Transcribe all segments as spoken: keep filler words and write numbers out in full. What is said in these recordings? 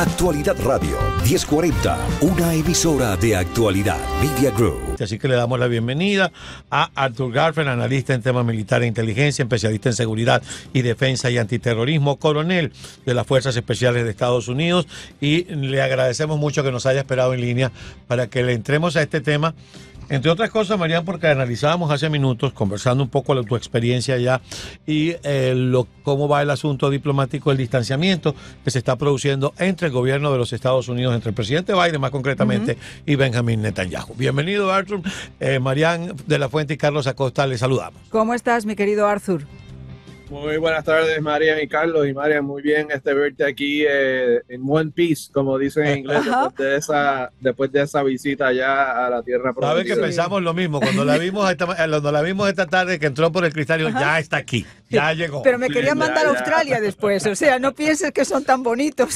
Actualidad Radio diez cuarenta, una emisora de Actualidad Media Group. Así que le damos la bienvenida a Arthur Garfield, analista en temas militares e inteligencia, especialista en seguridad y defensa y antiterrorismo, coronel de las Fuerzas Especiales de Estados Unidos, y le agradecemos mucho que nos haya esperado en línea para que le entremos a este tema. Entre otras cosas, Marian, porque analizábamos hace minutos, conversando un poco de tu experiencia allá y eh, lo, cómo va el asunto diplomático, el distanciamiento que se está produciendo entre el gobierno de los Estados Unidos, entre el presidente Biden más concretamente, uh-huh. y Benjamin Netanyahu. Bienvenido, Arthur. Eh, Marian de la Fuente y Carlos Acosta, les saludamos. ¿Cómo estás, mi querido Arthur? Muy buenas tardes, Marian y Carlos. Y Marian, muy bien este verte aquí eh, en one piece, como dicen en inglés, después de, esa, después de esa visita allá a la tierra prometida. Sabes que pensamos lo mismo. Cuando la vimos esta, cuando la vimos esta tarde, que entró por el cristal, Ajá. ya está aquí, ya llegó. Pero me querían sí, mandar ya, a Australia ya. después. O sea, no pienses que son tan bonitos.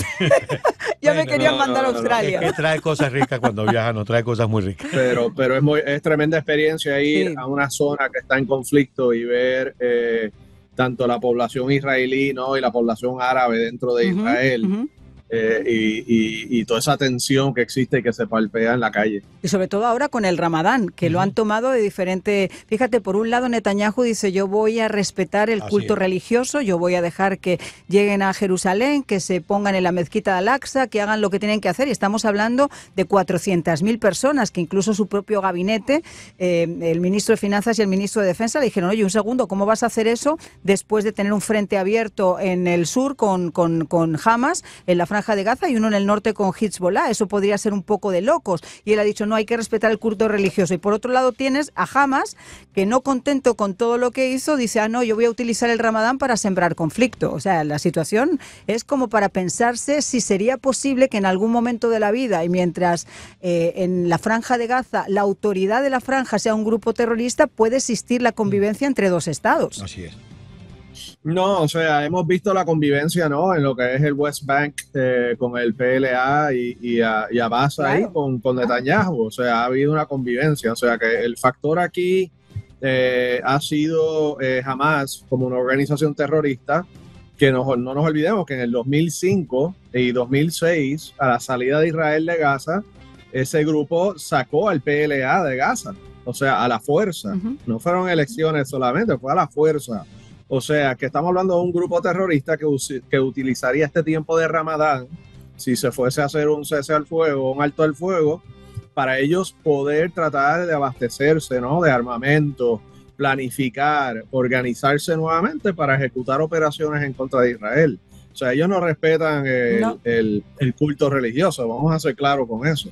ya bueno, me querían no, mandar no, a Australia. No. Es que trae cosas ricas cuando viaja, no trae cosas muy ricas. Pero, pero es, muy, es tremenda experiencia ir sí. a una zona que está en conflicto y ver... Eh, tanto la población israelí, ¿no? y la población árabe dentro de uh-huh, Israel, uh-huh. eh, y, y, y toda esa tensión que existe y que se palpea en la calle. Y sobre todo ahora con el Ramadán, que uh-huh. lo han tomado de diferente... Fíjate, por un lado Netanyahu dice, yo voy a respetar el Así culto es. religioso, yo voy a dejar que lleguen a Jerusalén, que se pongan en la mezquita de Al-Aqsa, que hagan lo que tienen que hacer, y estamos hablando de cuatrocientas mil personas, que incluso su propio gabinete, eh, el ministro de Finanzas y el ministro de Defensa le dijeron, oye, un segundo, ¿cómo vas a hacer eso después de tener un frente abierto en el sur con, con, con Hamas, en la Franja de Gaza, y uno en el norte con Hezbollah? Eso podría ser un poco de locos. Y él ha dicho, no, hay que respetar el culto religioso. Y por otro lado tienes a Hamas, que no contento con todo lo que hizo, dice, ah, no, yo voy a utilizar el Ramadán para sembrar conflicto. O sea, la situación es como para pensarse si sería posible que en algún momento de la vida, y mientras eh, en la Franja de Gaza la autoridad de la franja sea un grupo terrorista, puede existir la convivencia entre dos estados. Así es. No, o sea, hemos visto la convivencia, ¿no? En lo que es el West Bank eh, con el P L A y, y, a, y Abbas claro. ahí con, con Netanyahu. O sea, ha habido una convivencia. O sea, que el factor aquí eh, ha sido eh, Hamas como una organización terrorista, que no, no nos olvidemos que en el dos mil cinco y dos mil seis, a la salida de Israel de Gaza, ese grupo sacó al P L A de Gaza. O sea, a la fuerza. Uh-huh. No fueron elecciones solamente, fue a la fuerza. O sea, que estamos hablando de un grupo terrorista que, que utilizaría este tiempo de Ramadán, si se fuese a hacer un cese al fuego, un alto al fuego, para ellos poder tratar de abastecerse, ¿no? de armamento, planificar, organizarse nuevamente para ejecutar operaciones en contra de Israel. O sea, ellos no respetan el, no. el, el culto religioso, vamos a ser claros con eso.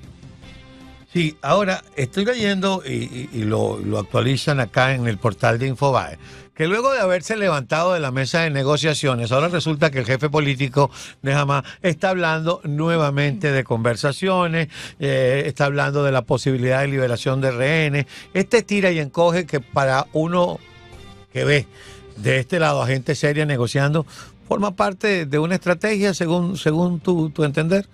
Sí, ahora estoy leyendo y, y, y lo, lo actualizan acá en el portal de Infobae, que luego de haberse levantado de la mesa de negociaciones, ahora resulta que el jefe político de Hamas está hablando nuevamente de conversaciones, eh, está hablando de la posibilidad de liberación de rehenes. Este tira y encoge que para uno que ve de este lado a gente seria negociando, forma parte de una estrategia según, según tu, tu entender.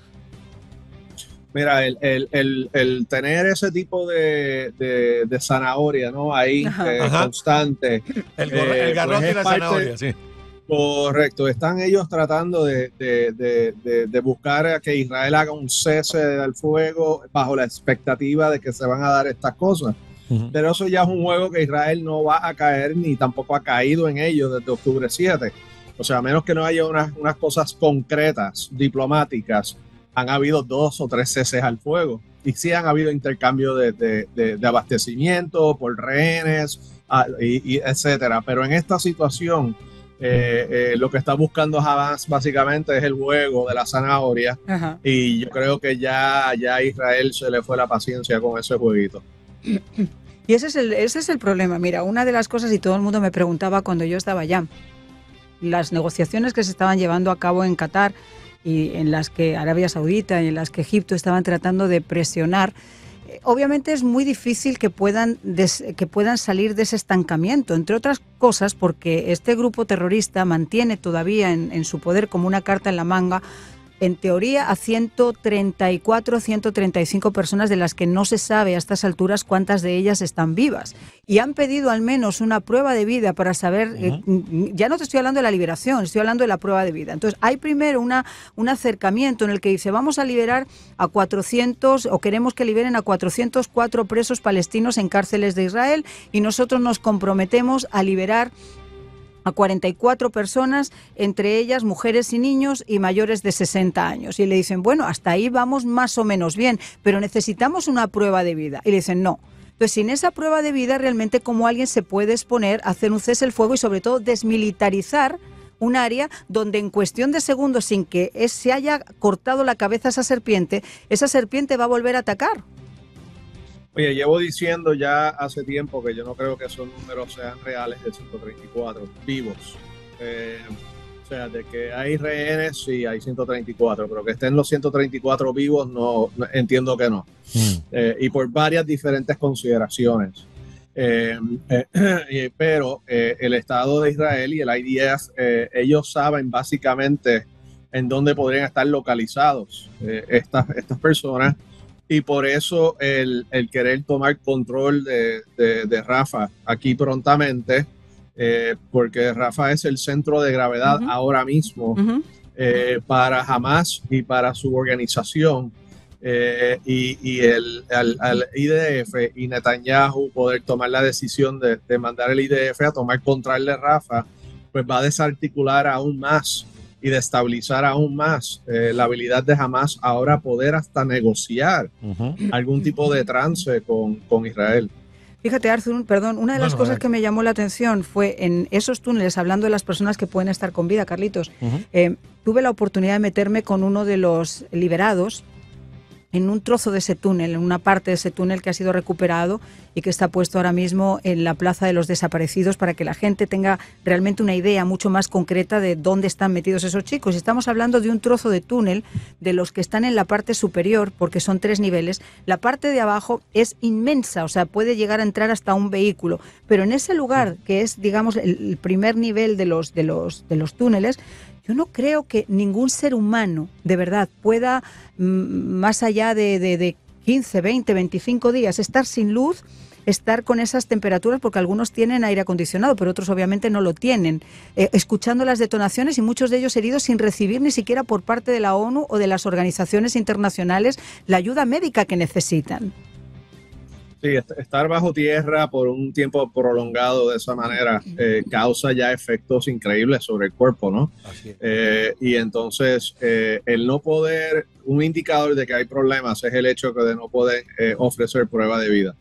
Mira, el, el, el, el tener ese tipo de, de, de zanahoria, ¿no? Ahí, eh, constante. El, eh, el garrote pues y la parte, zanahoria, sí. Correcto. Están ellos tratando de, de, de, de, de buscar a que Israel haga un cese del fuego bajo la expectativa de que se van a dar estas cosas. Uh-huh. Pero eso ya es un juego que Israel no va a caer ni tampoco ha caído en ello desde octubre siete. O sea, a menos que no haya unas, unas cosas concretas, diplomáticas, han habido dos o tres ceses al fuego y sí han habido intercambio de, de, de, de abastecimiento por rehenes, a, y, y etcétera. Pero en esta situación, eh, eh, lo que está buscando Hamas básicamente es el juego de la zanahoria. Ajá. Y yo creo que ya, ya a Israel se le fue la paciencia con ese jueguito. Y ese es el, ese es el problema. Mira, una de las cosas, y todo el mundo me preguntaba cuando yo estaba allá, las negociaciones que se estaban llevando a cabo en Qatar, y en las que Arabia Saudita y en las que Egipto estaban tratando de presionar, eh, obviamente es muy difícil que puedan, des, que puedan salir de ese estancamiento, entre otras cosas porque este grupo terrorista mantiene todavía en, en su poder como una carta en la manga en teoría, a ciento treinta y cuatro, ciento treinta y cinco personas de las que no se sabe a estas alturas cuántas de ellas están vivas. Y han pedido al menos una prueba de vida para saber, uh-huh. eh, ya no te estoy hablando de la liberación, estoy hablando de la prueba de vida. Entonces, hay primero una, un acercamiento en el que dice, vamos a liberar a cuatrocientos, o queremos que liberen a cuatrocientos cuatro presos palestinos en cárceles de Israel, y nosotros nos comprometemos a liberar a cuarenta y cuatro personas, entre ellas mujeres y niños y mayores de sesenta años. Y le dicen, bueno, hasta ahí vamos más o menos bien, pero necesitamos una prueba de vida. Y le dicen, no. Entonces, sin esa prueba de vida, realmente, ¿cómo alguien se puede exponer a hacer un cese el fuego y, sobre todo, desmilitarizar un área donde en cuestión de segundos, sin que es, se haya cortado la cabeza a esa serpiente, esa serpiente va a volver a atacar? Oye, llevo diciendo ya hace tiempo que yo no creo que esos números sean reales de ciento treinta y cuatro vivos. Eh, o sea, de que hay rehenes, sí, hay ciento treinta y cuatro, pero que estén los ciento treinta y cuatro vivos, no, no entiendo que no. Mm. Eh, y por varias diferentes consideraciones. Eh, eh, pero eh, el Estado de Israel y el I D F, eh, ellos saben básicamente en dónde podrían estar localizados eh, estas, estas personas. Y por eso el, el querer tomar control de, de, de Rafah aquí prontamente, eh, porque Rafah es el centro de gravedad uh-huh. ahora mismo uh-huh. eh, para Hamas y para su organización. Eh, y y el, el, el I D F y Netanyahu poder tomar la decisión de, de mandar el I D F a tomar control de Rafah, pues va a desarticular aún más y de estabilizar aún más eh, la habilidad de Hamas ahora poder hasta negociar uh-huh. algún tipo de trance con, con Israel. Fíjate, Arthur, perdón, una de las bueno, cosas que me llamó la atención fue en esos túneles, hablando de las personas que pueden estar con vida, Carlitos, uh-huh. eh, tuve la oportunidad de meterme con uno de los liberados en un trozo de ese túnel, en una parte de ese túnel que ha sido recuperado y que está puesto ahora mismo en la Plaza de los Desaparecidos para que la gente tenga realmente una idea mucho más concreta de dónde están metidos esos chicos. Estamos hablando de un trozo de túnel de los que están en la parte superior, porque son tres niveles. La parte de abajo es inmensa, o sea, puede llegar a entrar hasta un vehículo, pero en ese lugar, que es, digamos, el primer nivel de los, de los, de los túneles, yo no creo que ningún ser humano de verdad pueda, más allá de, de, de quince, veinte, veinticinco días, estar sin luz, estar con esas temperaturas, porque algunos tienen aire acondicionado, pero otros obviamente no lo tienen, eh, escuchando las detonaciones y muchos de ellos heridos sin recibir ni siquiera por parte de la ONU o de las organizaciones internacionales la ayuda médica que necesitan. Sí, estar bajo tierra por un tiempo prolongado de esa manera eh, causa ya efectos increíbles sobre el cuerpo, ¿no? Así es. Eh, y entonces eh, el no poder, un indicador de que hay problemas es el hecho de no poder eh, ofrecer prueba de vida.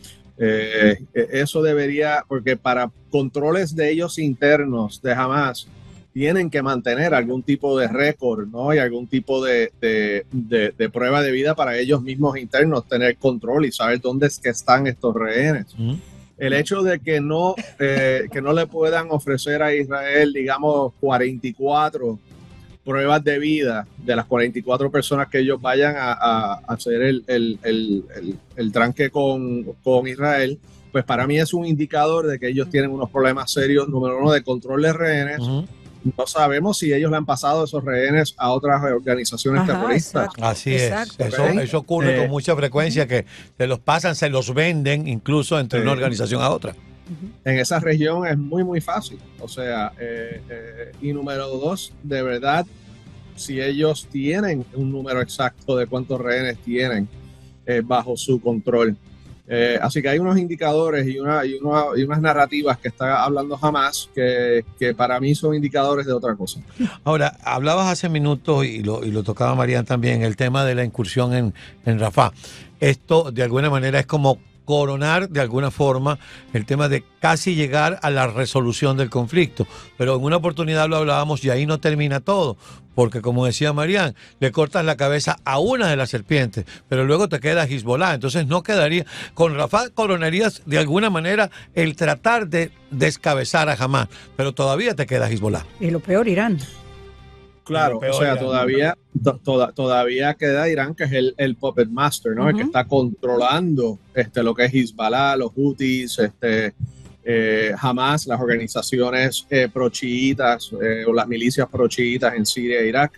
Eh, eso debería, porque para controles de ellos internos de Hamas, tienen que mantener algún tipo de récord, ¿no? Y algún tipo de, de, de, de prueba de vida para ellos mismos internos, tener control y saber dónde es que están estos rehenes. Uh-huh. El hecho de que no, eh, que no le puedan ofrecer a Israel, digamos, cuarenta y cuatro pruebas de vida de las cuarenta y cuatro personas que ellos vayan a, a, a hacer el, el, el, el, el tranque con, con Israel, pues para mí es un indicador de que ellos tienen unos problemas serios, número uno, de control de rehenes. Uh-huh. No sabemos si ellos le han pasado esos rehenes a otras organizaciones Ajá, terroristas. Exacto. Así es. Exacto. Eso, eso ocurre eh, con mucha frecuencia, que se los pasan, se los venden incluso entre eh, una organización a otra. En esa región es muy, muy fácil. O sea, eh, eh, y número dos, de verdad, si ellos tienen un número exacto de cuántos rehenes tienen eh, bajo su control. Eh, así que hay unos indicadores y, una, y, una, y unas narrativas que está hablando Hamas que, que para mí son indicadores de otra cosa. Ahora, hablabas hace minutos y lo, y lo tocaba Marian también, el tema de la incursión en, en Rafah. Esto de alguna manera es como coronar de alguna forma el tema de casi llegar a la resolución del conflicto. Pero en una oportunidad lo hablábamos y ahí no termina todo, porque como decía Marian, le cortas la cabeza a una de las serpientes, pero luego te queda Hezbollah. Entonces no quedaría, con Rafah coronarías de alguna manera el tratar de descabezar a Hamas, pero todavía te queda Hezbollah. Y lo peor, Irán. Claro, o sea, todavía, to, toda, todavía queda Irán, que es el, el puppet master, ¿no? Uh-huh. El que está controlando este, lo que es Hezbollah, los Houthis, este, eh, Hamas, las organizaciones eh, pro-chiitas eh, o las milicias pro-chiitas en Siria e Irak. O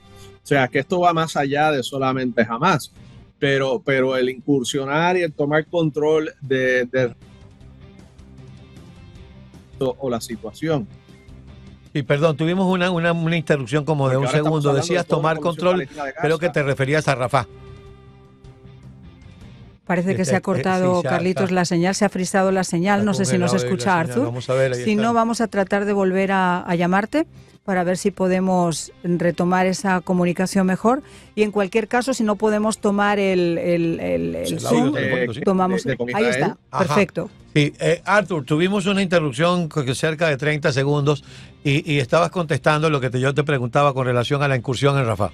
sea, que esto va más allá de solamente Hamás, pero, pero el incursionar y el tomar control de, de o la situación. Y perdón, tuvimos una, una, una interrupción como Porque de un segundo. Decías de tomar control, creo que te referías a Rafah. Parece que este, se ha cortado, eh, sí, Carlitos, está, la señal, se ha frisado la señal, no sé si nos escucha Arthur. Vamos a ver, si está. No, vamos a tratar de volver a, a llamarte para ver si podemos retomar esa comunicación mejor. Y en cualquier caso, si no podemos tomar el, el, el, el sí, Zoom, de, tomamos... De, de ahí está, Ajá. perfecto. Sí, eh, Arthur, tuvimos una interrupción de cerca de treinta segundos y, y estabas contestando lo que te, yo te preguntaba con relación a la incursión en Rafah.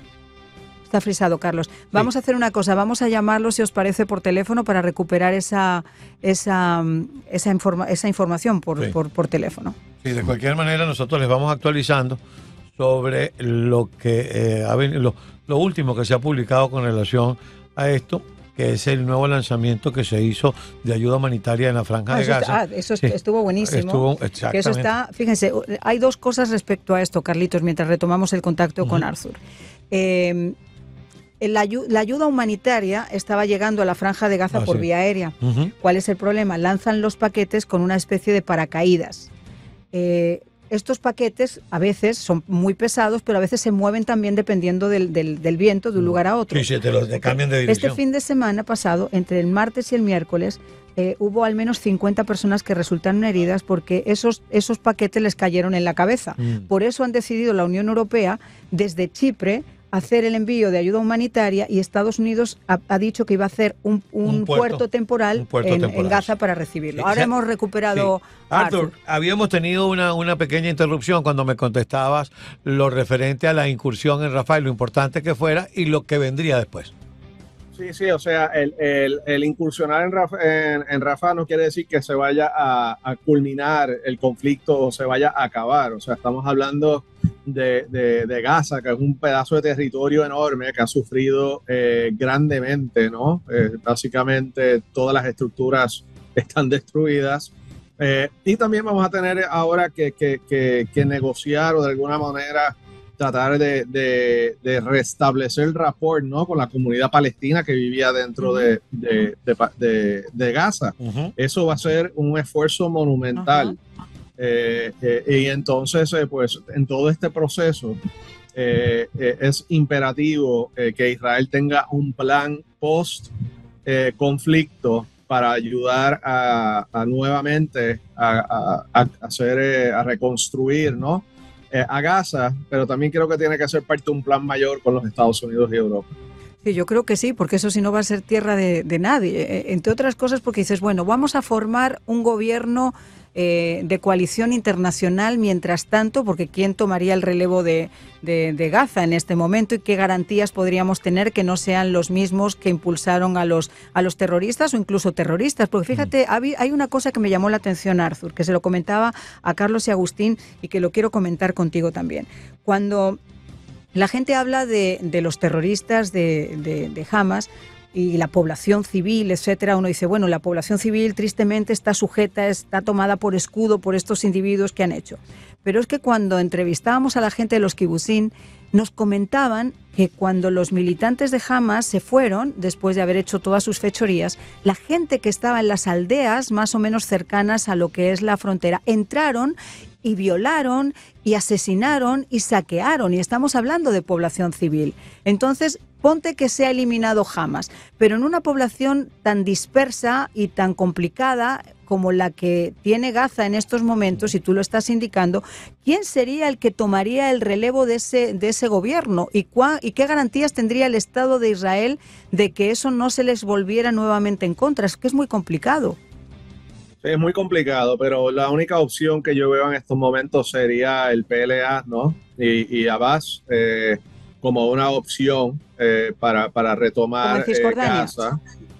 Está frisado, Carlos. Vamos sí. a hacer una cosa, vamos a llamarlo, si os parece, por teléfono para recuperar esa esa esa, informa, esa información por, sí. por, por teléfono. Sí, de cualquier manera nosotros les vamos actualizando sobre lo que eh, lo, lo último que se ha publicado con relación a esto, que es el nuevo lanzamiento que se hizo de ayuda humanitaria en la Franja ah, de Gaza. Está, ah, eso sí. estuvo buenísimo. Estuvo, exactamente. Que eso está, fíjense, hay dos cosas respecto a esto, Carlitos, mientras retomamos el contacto uh-huh. con Arthur. Eh, La, la ayuda humanitaria estaba llegando a la Franja de Gaza ah, por sí. vía aérea. Uh-huh. ¿Cuál es el problema? Lanzan los paquetes con una especie de paracaídas. Eh, estos paquetes a veces son muy pesados, pero a veces se mueven también dependiendo del, del, del viento de un lugar a otro. Sí, sí, te los te cambian de dirección. Este fin de semana pasado, entre el martes y el miércoles, eh, hubo al menos cincuenta personas que resultaron heridas porque esos, esos paquetes les cayeron en la cabeza. Mm. Por eso han decidido la Unión Europea, desde Chipre, hacer el envío de ayuda humanitaria, y Estados Unidos ha, ha dicho que iba a hacer un, un, un puerto, puerto temporal, un puerto en, temporal en Gaza para recibirlo. Ahora sí. hemos recuperado... Sí. Arthur, Arthur, habíamos tenido una, una pequeña interrupción cuando me contestabas lo referente a la incursión en Rafah, lo importante que fuera y lo que vendría después. Sí, sí, o sea, el, el, el incursionar en Rafah, en, en Rafah no quiere decir que se vaya a, a culminar el conflicto o se vaya a acabar. O sea, estamos hablando de, de, de Gaza, que es un pedazo de territorio enorme que ha sufrido eh, grandemente, ¿no? Eh, básicamente todas las estructuras están destruidas. Eh, y también vamos a tener ahora que, que, que, que negociar o de alguna manera tratar de, de, de restablecer el rapport, ¿no? con la comunidad palestina que vivía dentro uh-huh. de, de, de, de, de Gaza. Uh-huh. Eso va a ser un esfuerzo monumental. Uh-huh. eh, eh, y entonces, eh, pues, en todo este proceso eh, eh, es imperativo eh, que Israel tenga un plan post-conflicto eh, para ayudar a, a nuevamente a, a, a hacer, eh, a reconstruir, ¿no? a Gaza, pero también creo que tiene que ser parte de un plan mayor con los Estados Unidos y Europa. Sí, yo creo que sí, porque eso sí no va a ser tierra de, de nadie. Entre otras cosas porque dices, bueno, vamos a formar un gobierno eh, de coalición internacional mientras tanto, porque ¿quién tomaría el relevo de, de, de Gaza en este momento y qué garantías podríamos tener que no sean los mismos que impulsaron a los, a los terroristas o incluso terroristas? Porque fíjate, hay una cosa que me llamó la atención, Arthur, que se lo comentaba a Carlos y Agustín y que lo quiero comentar contigo también. Cuando la gente habla de, de los terroristas de, de, de Hamas y la población civil, etcétera, uno dice, bueno, la población civil tristemente está sujeta, está tomada por escudo por estos individuos que han hecho. Pero es que cuando entrevistábamos a la gente de los kibutzim, nos comentaban que cuando los militantes de Hamas se fueron, después de haber hecho todas sus fechorías, la gente que estaba en las aldeas más o menos cercanas a lo que es la frontera, entraron y violaron y asesinaron y saquearon, y estamos hablando de población civil. Entonces, ponte que se ha eliminado Hamas, pero en una población tan dispersa y tan complicada como la que tiene Gaza en estos momentos, y tú lo estás indicando, ¿quién sería el que tomaría el relevo de ese, de ese gobierno? ¿Y, cuá, ¿Y qué garantías tendría el Estado de Israel de que eso no se les volviera nuevamente en contra? Es que es muy complicado. Es muy complicado, pero la única opción que yo veo en estos momentos sería el P L A, ¿no? Y, y Abbas eh, como una opción eh, para, para retomar eh, Gaza.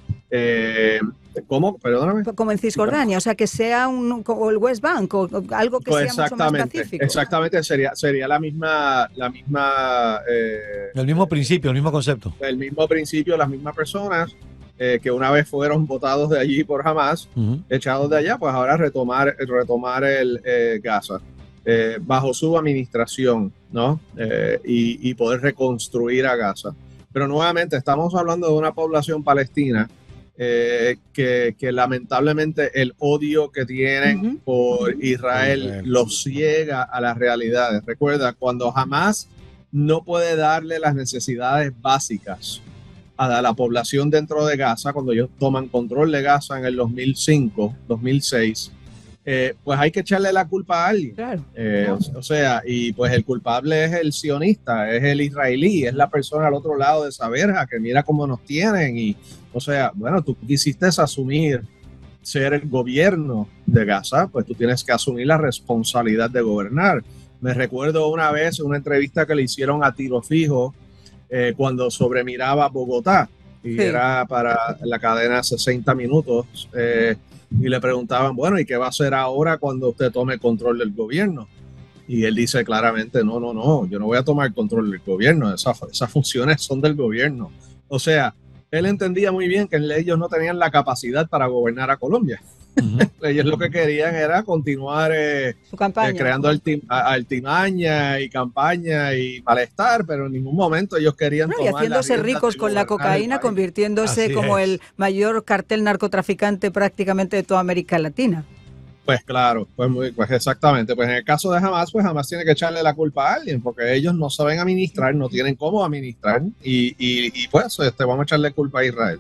Eh, ¿Cómo? Perdóname. Como en Cisjordania, o sea, que sea un, o el West Bank, o algo que pues sea mucho más pacífico. Exactamente, sería, sería la misma... La misma eh, el mismo principio, el mismo concepto. El mismo principio, las mismas personas eh, que una vez fueron votados de allí por Hamas, uh-huh. echados de allá, pues ahora retomar, retomar el eh, Gaza. eh, bajo su administración, ¿no? Eh, y, y poder reconstruir a Gaza. Pero nuevamente estamos hablando de una población palestina eh, que, que lamentablemente el odio que tienen uh-huh. por Israel, Israel los ciega a las realidades. Recuerda, cuando Hamás no puede darle las necesidades básicas a la población dentro de Gaza, cuando ellos toman control de Gaza en el dos mil cinco, dos mil seis, eh, pues hay que echarle la culpa a alguien. Claro. Eh, o, o sea, y pues el culpable es el sionista, es el israelí, es la persona al otro lado de esa verja que mira cómo nos tienen. Y, o sea, bueno, tú quisiste asumir ser el gobierno de Gaza, pues tú tienes que asumir la responsabilidad de gobernar. Me recuerdo una vez una entrevista que le hicieron a Tiro Fijo, Eh, cuando sobremiraba Bogotá y sí. era para la cadena sesenta minutos eh, y le preguntaban, bueno, ¿y qué va a hacer ahora cuando usted tome control del gobierno? Y él dice claramente, no, no, no, yo no voy a tomar control del gobierno, esas, esas funciones son del gobierno. O sea, él entendía muy bien que ellos no tenían la capacidad para gobernar a Colombia. Uh-huh. Ellos lo que querían era continuar eh, Su campaña, eh, creando altim, altimaña y campaña y malestar, pero en ningún momento ellos querían no, tomar y haciéndose ricos con la cocaína, convirtiéndose Así como es. el mayor cartel narcotraficante prácticamente de toda América Latina. Pues claro, pues, muy, pues exactamente. Pues en el caso de Hamás, pues Hamás tiene que echarle la culpa a alguien, porque ellos no saben administrar, no tienen cómo administrar, y, y, y pues este, vamos a echarle culpa a Israel.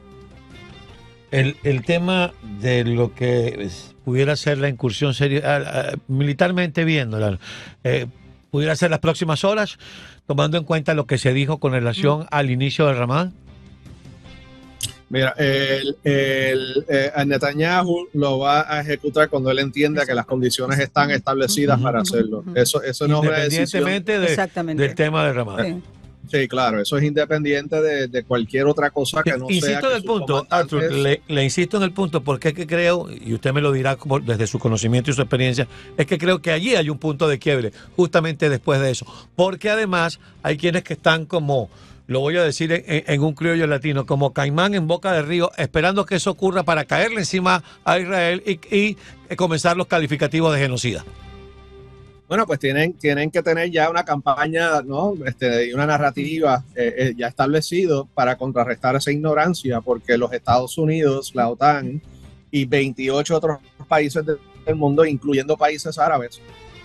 El, el tema de lo que pudiera ser la incursión seria, uh, uh, militarmente viéndola, eh, pudiera ser las próximas horas, tomando en cuenta lo que se dijo con relación mm. al inicio del Ramadán. Mira, el, el, eh, el Netanyahu lo va a ejecutar cuando él entienda que las condiciones están establecidas uh-huh. para hacerlo. Eso, eso no es independientemente de, del tema del Ramadán. Sí. Sí, claro, eso es independiente de, de cualquier otra cosa que no insisto sea. Insisto en el punto, Arthur, le, le insisto en el punto, porque es que creo, y usted me lo dirá como desde su conocimiento y su experiencia, es que creo que allí hay un punto de quiebre, justamente después de eso. Porque además hay quienes que están como, lo voy a decir en, en un criollo latino, como caimán en boca de río, esperando que eso ocurra para caerle encima a Israel y, y comenzar los calificativos de genocida. Bueno, pues tienen, tienen que tener ya una campaña, ¿no? Este, y una narrativa eh, eh, ya establecido para contrarrestar esa ignorancia, porque los Estados Unidos, la OTAN y veintiocho otros países del mundo, incluyendo países árabes,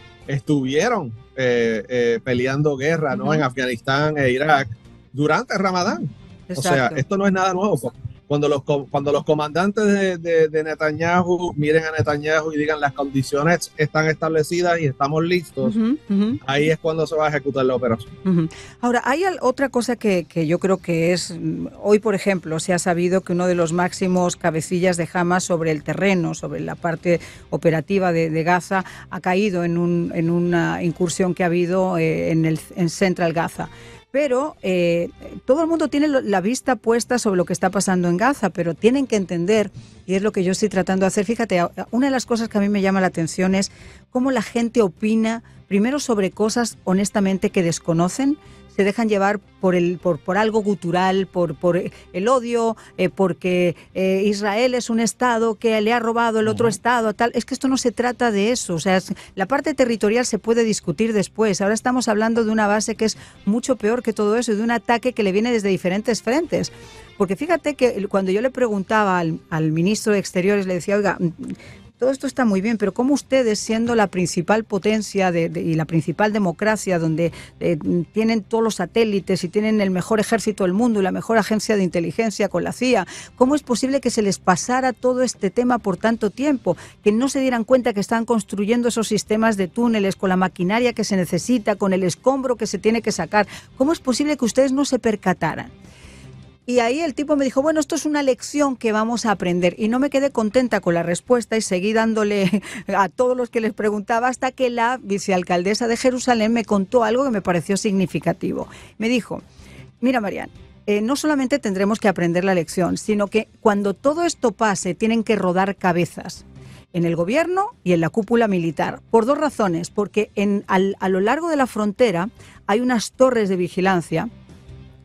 estuvieron eh, eh, peleando guerra, ¿no? Uh-huh. en Afganistán e Irak durante el Ramadán. Exacto. O sea, esto no es nada nuevo. Cuando los, cuando los comandantes de, de, de Netanyahu miren a Netanyahu y digan las condiciones están establecidas y estamos listos, uh-huh, uh-huh. ahí es cuando se va a ejecutar la operación. Uh-huh. Ahora, hay otra cosa que, que yo creo que es, hoy por ejemplo, se ha sabido que uno de los máximos cabecillas de Hamas sobre el terreno, sobre la parte operativa de, de Gaza, ha caído en, un, en una incursión que ha habido eh, en, el, en Central Gaza. Pero eh, todo el mundo tiene la vista puesta sobre lo que está pasando en Gaza, pero tienen que entender, y es lo que yo estoy tratando de hacer. Fíjate, una de las cosas que a mí me llama la atención es cómo la gente opina, primero sobre cosas honestamente que desconocen, se dejan llevar por el por, por algo gutural, por, por el odio, eh, porque eh, Israel es un estado que le ha robado el otro estado, tal. Es que esto no se trata de eso. O sea, es, la parte territorial se puede discutir después. Ahora estamos hablando de una base que es mucho peor que todo eso, de un ataque que le viene desde diferentes frentes. Porque fíjate que cuando yo le preguntaba al, al ministro de Exteriores, le decía, oiga, todo esto está muy bien, pero ¿cómo ustedes, siendo la principal potencia de, de, y la principal democracia, donde eh, tienen todos los satélites y tienen el mejor ejército del mundo y la mejor agencia de inteligencia con la C I A, cómo es posible que se les pasara todo este tema por tanto tiempo? Que no se dieran cuenta que están construyendo esos sistemas de túneles con la maquinaria que se necesita, con el escombro que se tiene que sacar. ¿Cómo es posible que ustedes no se percataran? Y ahí el tipo me dijo, bueno, esto es una lección que vamos a aprender. Y no me quedé contenta con la respuesta y seguí dándole a todos los que les preguntaba hasta que la vicealcaldesa de Jerusalén me contó algo que me pareció significativo. Me dijo, mira, Marian, eh, no solamente tendremos que aprender la lección, sino que cuando todo esto pase tienen que rodar cabezas en el gobierno y en la cúpula militar. Por dos razones, porque en, al, a lo largo de la frontera hay unas torres de vigilancia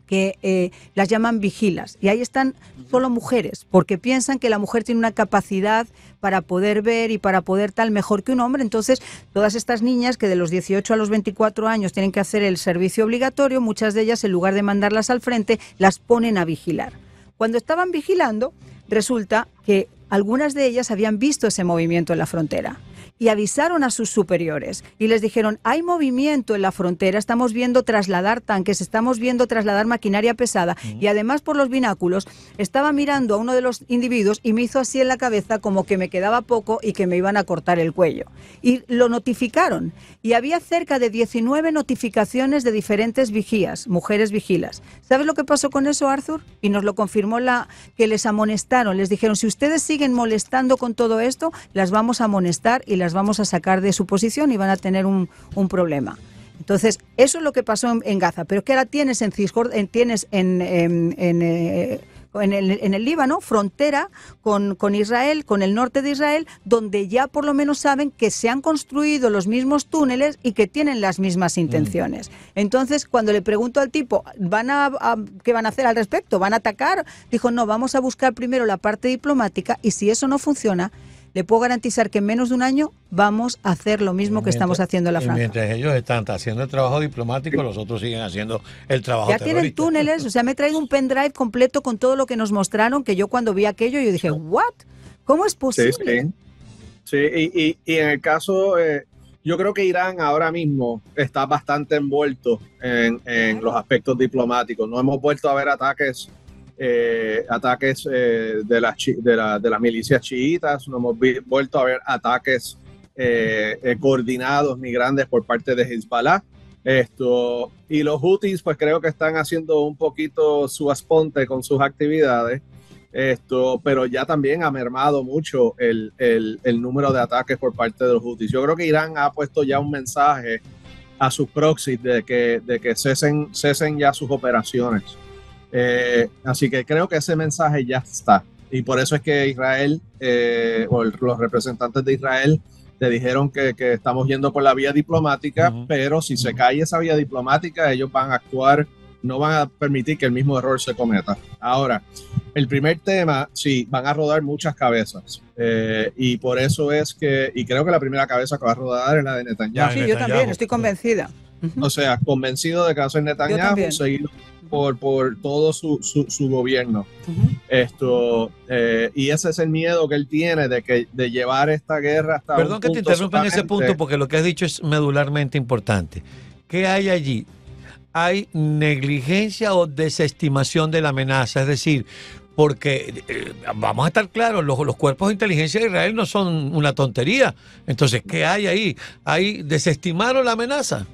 que eh, las llaman vigilas, y ahí están solo mujeres, porque piensan que la mujer tiene una capacidad para poder ver y para poder tal mejor que un hombre. Entonces, todas estas niñas que de los dieciocho a los veinticuatro años tienen que hacer el servicio obligatorio, muchas de ellas, en lugar de mandarlas al frente, las ponen a vigilar. Cuando estaban vigilando, resulta que algunas de ellas habían visto ese movimiento en la frontera y avisaron a sus superiores y les dijeron: hay movimiento en la frontera, estamos viendo trasladar tanques, estamos viendo trasladar maquinaria pesada. Uh-huh. Y además, por los bináculos, estaba mirando a uno de los individuos y me hizo así en la cabeza como que me quedaba poco y que me iban a cortar el cuello. Y lo notificaron, y había cerca de diecinueve notificaciones de diferentes vigías, mujeres vigilas. ¿Sabes lo que pasó con eso, Arthur? Y nos lo confirmó la que les amonestaron, les dijeron: si ustedes siguen molestando con todo esto, las vamos a amonestar y las las vamos a sacar de su posición y van a tener un, un problema. Entonces, eso es lo que pasó en, en Gaza, pero que ahora tienes en Cisjordania, tienes en, en, en, eh, en, el, en el Líbano, frontera con, con Israel, con el norte de Israel, donde ya por lo menos saben que se han construido los mismos túneles y que tienen las mismas intenciones. Mm. Entonces, cuando le pregunto al tipo, ¿van a, a, ¿qué van a hacer al respecto? ¿Van a atacar? Dijo: no, vamos a buscar primero la parte diplomática, y si eso no funciona, le puedo garantizar que en menos de un año vamos a hacer lo mismo que estamos haciendo en la franja. Mientras ellos están haciendo el trabajo diplomático, los otros siguen haciendo el trabajo ya terrorista. Tienen túneles, o sea, me he traído un pendrive completo con todo lo que nos mostraron, que yo cuando vi aquello, yo dije, ¿what? ¿Cómo es posible? Sí, sí. sí y, y, y en el caso, eh, yo creo que Irán ahora mismo está bastante envuelto en, en los aspectos diplomáticos. No hemos vuelto a ver ataques Eh, ataques eh, de, las de, la, de las milicias chiitas, no hemos vi, vuelto a ver ataques eh, eh, coordinados ni grandes por parte de Hezbollah. Esto, y los Houthis, pues creo que están haciendo un poquito su asponte con sus actividades, esto, pero ya también ha mermado mucho el, el, el número de ataques por parte de los Houthis. Yo creo que Irán ha puesto ya un mensaje a sus proxies de que, de que cesen, cesen ya sus operaciones. Eh, así que creo que ese mensaje ya está, y por eso es que Israel eh, o el, los representantes de Israel te dijeron que, que estamos yendo por la vía diplomática, uh-huh. pero si se cae esa vía diplomática, ellos van a actuar, no van a permitir que el mismo error se cometa. Ahora, el primer tema, sí, van a rodar muchas cabezas, eh, y por eso es que, y creo que la primera cabeza que va a rodar es la de Netanyahu. Sí, yo también, estoy convencida. Uh-huh. O sea, convencido de que va a ser Netanyahu, seguido por, por todo su, su, su gobierno. Uh-huh. Esto, eh, y ese es el miedo que él tiene de, que, de llevar esta guerra hasta Perdón un que punto te interrumpa en ese solamente. punto, porque lo que has dicho es medularmente importante. ¿Qué hay allí? Hay negligencia o desestimación de la amenaza, es decir, porque eh, vamos a estar claros, los, los cuerpos de inteligencia de Israel no son una tontería. Entonces, ¿qué hay ahí? ¿Hay desestimaron la amenaza?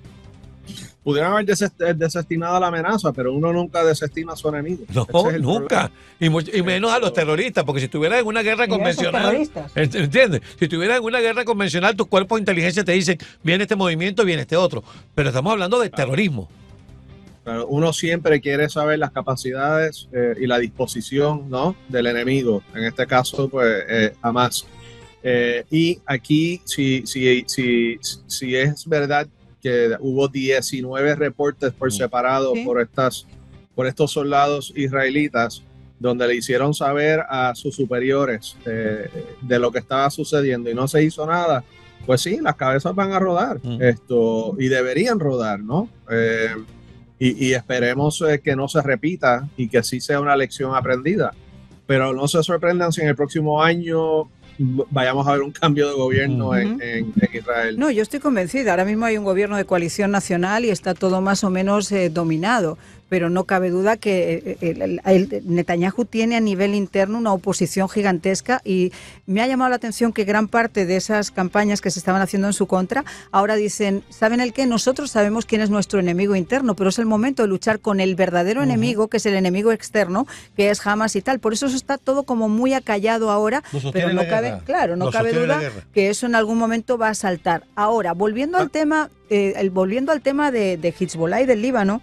Pudieran haber desestimado la amenaza, pero uno nunca desestima a su enemigo. No, es nunca. Y, mucho, y menos a los terroristas, porque si estuvieran en una guerra convencional, ¿entiendes? Si estuvieran en una guerra convencional, tus cuerpos de inteligencia te dicen, viene este movimiento, viene este otro. Pero estamos hablando de terrorismo. Pero uno siempre quiere saber las capacidades eh, y la disposición, ¿no?, del enemigo. En este caso, pues, eh, Hamas. Eh, y aquí, si, si, si, si es verdad que hubo diecinueve reportes por separado ¿Sí? por estas por estos soldados israelitas, donde le hicieron saber a sus superiores eh, de lo que estaba sucediendo y no se hizo nada, pues sí, las cabezas van a rodar, mm. esto, y deberían rodar, ¿no? Eh, y, y esperemos eh, que no se repita y que sí sea una lección aprendida. Pero no se sorprendan si en el próximo año vayamos a ver un cambio de gobierno uh-huh. en, en, en Israel. No, yo estoy convencida. Ahora mismo hay un gobierno de coalición nacional y está todo más o menos eh, dominado. Pero no cabe duda que el, el, el Netanyahu tiene a nivel interno una oposición gigantesca, y me ha llamado la atención que gran parte de esas campañas que se estaban haciendo en su contra ahora dicen, ¿saben el qué? Nosotros sabemos quién es nuestro enemigo interno, pero es el momento de luchar con el verdadero uh-huh. enemigo, que es el enemigo externo, que es Hamas y tal. Por eso eso está todo como muy acallado ahora, pero no cabe, claro, no cabe duda que eso en algún momento va a saltar. Ahora, volviendo ah. al tema, eh, el, volviendo al tema de, de Hezbollah y del Líbano,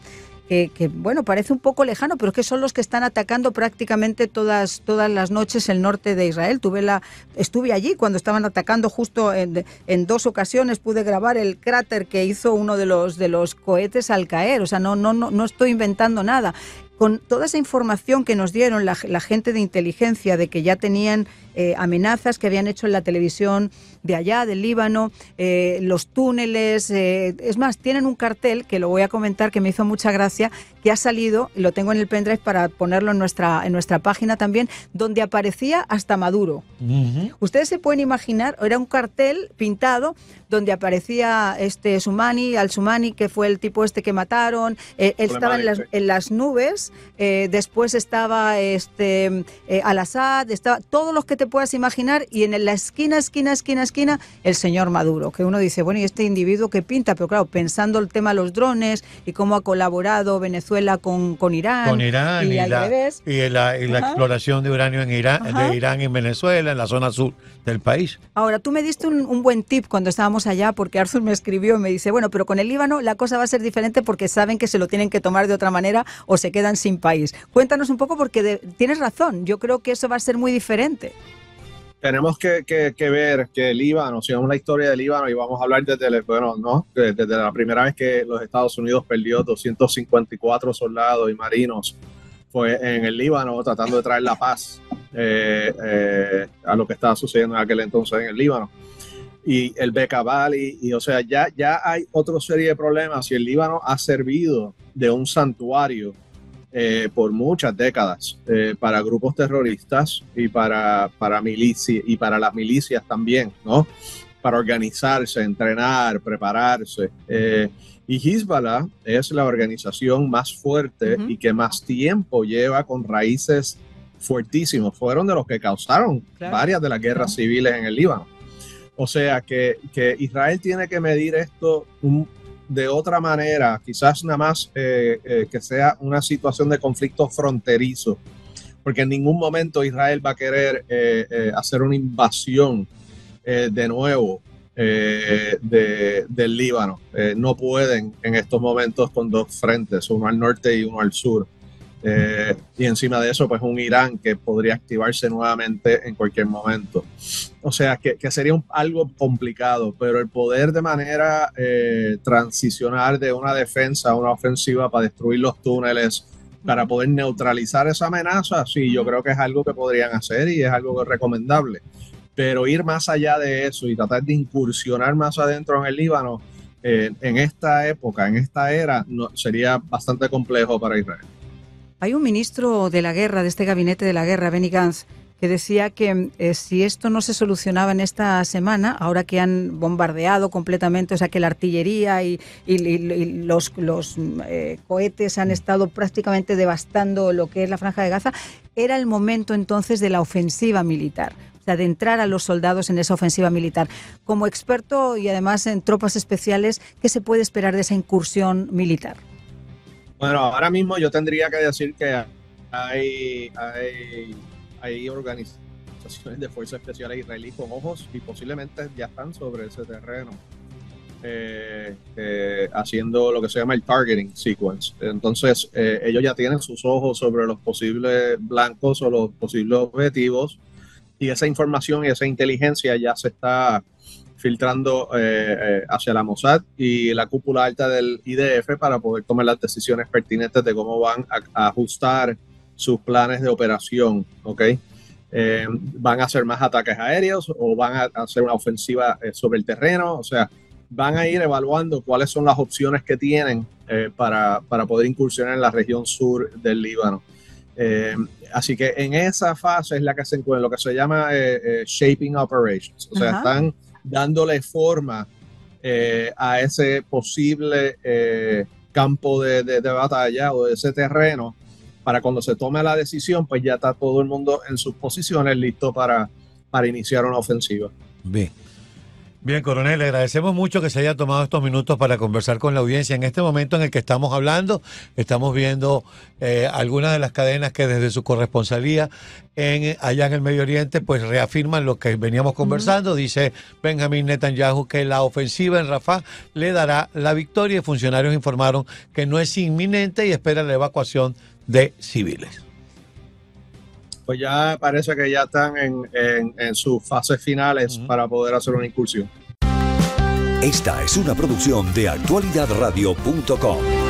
que, que, bueno, parece un poco lejano, pero es que son los que están atacando prácticamente todas, todas las noches el norte de Israel. Tuve la, estuve allí cuando estaban atacando justo en, en dos ocasiones, pude grabar el cráter que hizo uno de los, de los cohetes al caer, o sea, no, no, no, no estoy inventando nada. Con toda esa información que nos dieron la, la gente de inteligencia de que ya tenían eh, amenazas que habían hecho en la televisión de allá, del Líbano, eh, los túneles, eh, es más, tienen un cartel que lo voy a comentar que me hizo mucha gracia, que ha salido, y lo tengo en el pendrive para ponerlo en nuestra, en nuestra página también, donde aparecía hasta Maduro. Uh-huh. Ustedes se pueden imaginar, era un cartel pintado donde aparecía este Soumani, al-Soumani, que fue el tipo este que mataron, eh, él estaba en las, en las nubes. Eh, después estaba este eh, Al-Assad, estaba todos los que te puedas imaginar, y en la esquina, esquina, esquina, esquina, el señor Maduro, que uno dice, bueno, ¿y este individuo qué pinta? Pero claro, pensando el tema de los drones y cómo ha colaborado Venezuela con, con Irán. Con Irán y, y, al la, revés. y la, y la exploración de uranio en Irán, de Irán en Venezuela, en la zona sur del país. Ahora, tú me diste un, un buen tip cuando estábamos allá, porque Arthur me escribió y me dice, bueno, pero con el Líbano la cosa va a ser diferente porque saben que se lo tienen que tomar de otra manera o se quedan sin país. Cuéntanos un poco porque de, tienes razón, yo creo que eso va a ser muy diferente. Tenemos que, que, que ver que el Líbano, si vamos a la historia del Líbano y vamos a hablar desde, bueno, no, desde la primera vez que los Estados Unidos perdió doscientos cincuenta y cuatro soldados y marinos, fue en el Líbano tratando de traer la paz eh, eh, a lo que estaba sucediendo en aquel entonces en el Líbano. Y el Bekaa Valley, y o sea, ya, ya hay otra serie de problemas y el Líbano ha servido de un santuario Eh, por muchas décadas eh, para grupos terroristas y para, para milicias y para las milicias también, ¿no? Para organizarse, entrenar, prepararse. Eh, y Hezbollah es la organización más fuerte uh-huh. y que más tiempo lleva con raíces fuertísimos. Fueron de los que causaron claro. varias de las guerras claro. civiles en el Líbano. O sea que, que Israel tiene que medir esto un de otra manera, quizás nada más eh, eh, que sea una situación de conflicto fronterizo, porque en ningún momento Israel va a querer eh, eh, hacer una invasión eh, de nuevo eh, de, del Líbano. Eh, no pueden en estos momentos con dos frentes, uno al norte y uno al sur. Eh, y encima de eso, pues un Irán que podría activarse nuevamente en cualquier momento. O sea, que, que sería un, algo complicado, pero el poder de manera eh, transicionar de una defensa a una ofensiva para destruir los túneles, para poder neutralizar esa amenaza, sí, yo creo que es algo que podrían hacer y es algo recomendable. Pero ir más allá de eso y tratar de incursionar más adentro en el Líbano, eh, en esta época, en esta era, no, sería bastante complejo para Israel. Hay un ministro de la guerra, de este gabinete de la guerra, Benny Gantz, que decía que eh, si esto no se solucionaba en esta semana, ahora que han bombardeado completamente, o sea que la artillería y, y, y los, los eh, cohetes han estado prácticamente devastando lo que es la Franja de Gaza, era el momento entonces de la ofensiva militar, o sea, de entrar a los soldados en esa ofensiva militar. Como experto y además en tropas especiales, ¿qué se puede esperar de esa incursión militar? Bueno, ahora mismo yo tendría que decir que hay, hay, hay organizaciones de fuerzas especiales israelíes con ojos y posiblemente ya están sobre ese terreno, eh, eh, haciendo lo que se llama el targeting sequence. Entonces, eh, ellos ya tienen sus ojos sobre los posibles blancos o los posibles objetivos, y esa información y esa inteligencia ya se está filtrando eh, eh, hacia la Mossad y la cúpula alta del I D F para poder tomar las decisiones pertinentes de cómo van a, a ajustar sus planes de operación, ¿ok? Eh, ¿Van a hacer más ataques aéreos o van a hacer una ofensiva eh, sobre el terreno? O sea, van a ir evaluando cuáles son las opciones que tienen eh, para, para poder incursionar en la región sur del Líbano. Eh, así que en esa fase es la que se encuentra, lo que se llama eh, eh, shaping operations. O sea, Ajá. están dándole forma eh, a ese posible eh, campo de, de, de batalla o de ese terreno, para cuando se tome la decisión, pues ya está todo el mundo en sus posiciones listo para, para iniciar una ofensiva. Bien. Bien, coronel, le agradecemos mucho que se haya tomado estos minutos para conversar con la audiencia. En este momento en el que estamos hablando, estamos viendo eh, algunas de las cadenas que desde su corresponsalía en, allá en el Medio Oriente pues reafirman lo que veníamos conversando. Uh-huh. Dice Benjamín Netanyahu que la ofensiva en Rafah le dará la victoria y funcionarios informaron que no es inminente y esperan la evacuación de civiles. Pues ya parece que ya están en, en, en sus fases finales uh-huh. para poder hacer una incursión. Esta es una producción de actualidad radio punto com.